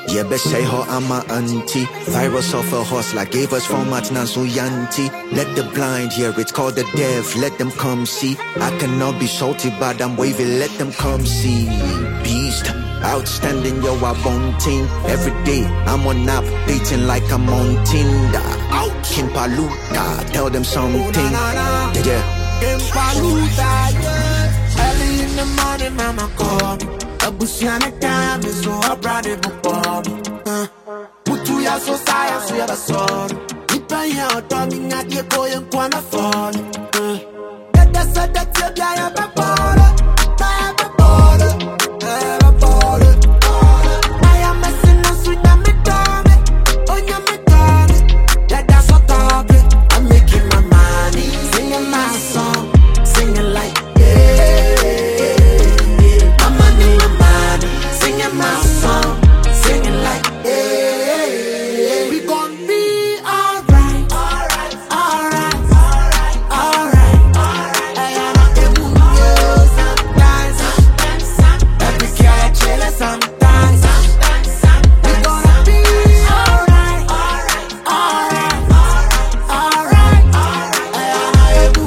Yeah, but say her, I'm my auntie. Virus off a horse like gave us format Nansu Yanti. Let the blind hear, it's called the deaf, let them come see. I cannot be salty, but I'm wavy, let them come see. Beast, outstanding, yo, I won't team. Every day, I'm on app, dating like I'm on Tinder. Kimpaluta, tell them something. Yeah. Kimpaluta, yeah. Early in the morning, mama call me. Abusiana time is so upright before me. Putu ya so science, we have a sword. Nipa ya otomi na die boy and kwana fall. That's a that's a guy of a baller. I have a baller. I am messing us with a medallion. Oh, your medallion. That's what talking. I'm making my money. Singing my song. Singing like, my song, singing like, hey, we gon' be alright, alright, alright, alright, alright, alright. I am a moon, sometimes, every cat chill sometimes. We gonna be alright, alright, alright, alright, alright. I am a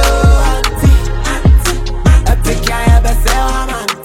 moon, every cat ever say I'm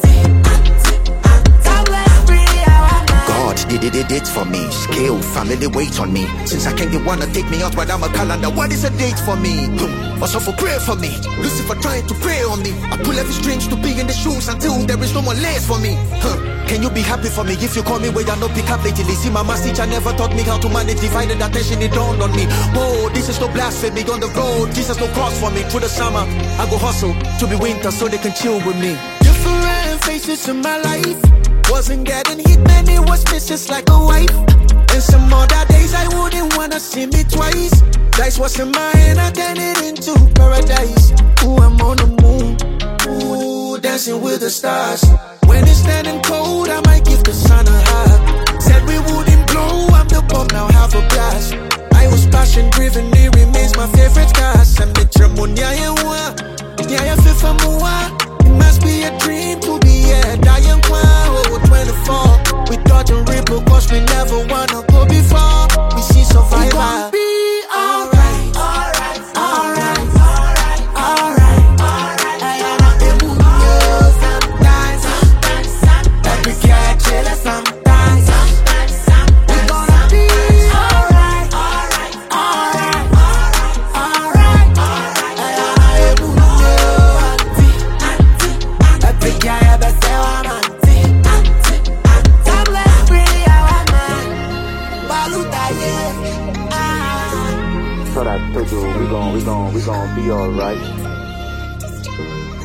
did it for me. Scale, family wait on me. Since I can't get one to take me out, but I'm a calendar. What is a date for me? Also for prayer for me. Lucifer trying to pray on me. I pull every strings to be in the shoes until there is no more lace for me. Can you be happy for me if you call me where you no pick up lately? See, my math teacher never taught me how to manage divided attention. It dawned on me. Whoa, this is no blasphemy on the road. Jesus no cross for me. Through the summer, I go hustle to be winter so they can chill with me. Different faces in my life. Wasn't getting hit, man, it was just like a wife. And some other days I wouldn't wanna see me twice. Dice was in my hand, I turned it into paradise. Ooh, I'm on the moon, ooh, dancing with the stars. When it's standing cold, I might give the sun a hug. Said we wouldn't blow, I'm the bomb, now have a blast. I was passion driven, it remains my favorite cast. And the it must be a dream to be here. Dying wow, 24. We dodge and ripple, cause we never wanna go before. We see survivor. We gon' be alright, alright, alright, alright, alright, alright. I am not the moon, sometimes. Every cat chill sometimes. We gonna be alright, alright, alright, alright, alright. I am not the moon. So I told you we gon' be alright.